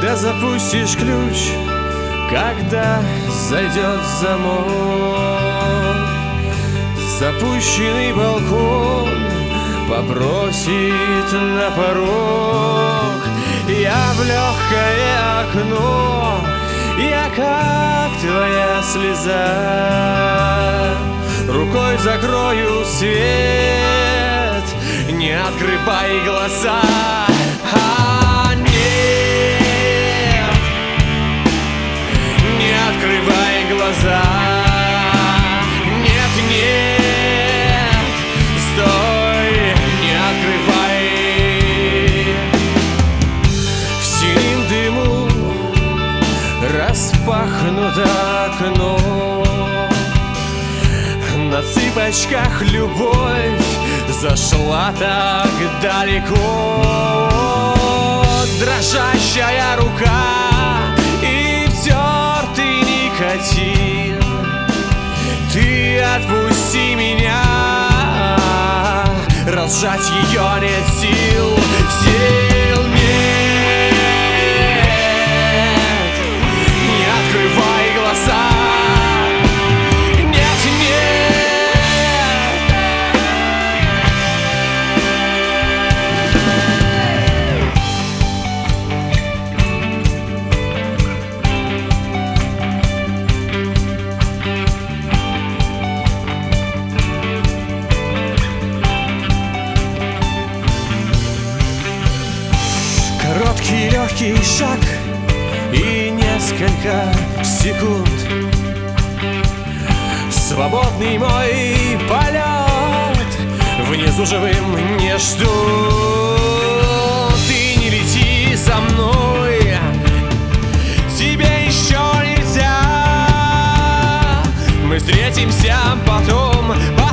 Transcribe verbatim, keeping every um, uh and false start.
Когда запустишь ключ, когда зайдет замок, запущенный балкон попросит на порог. Я в легкое окно, я как твоя слеза, рукой закрою свет, не открывай глаза. А нет, не открывай глаза. Нет, нет, стой, не открывай. В синем дыму распахнуто окно, на цыпочках любовь зашла так далеко. Дрожащая рука и втертый никотин. Ты отпусти меня, разжать ее нет сил. Сил нет, не открывай глаза. Короткий легкий шаг и несколько секунд. Свободный мой полет, внизу живым не ждут. Ты не лети за мной, тебе еще нельзя. Мы встретимся потом.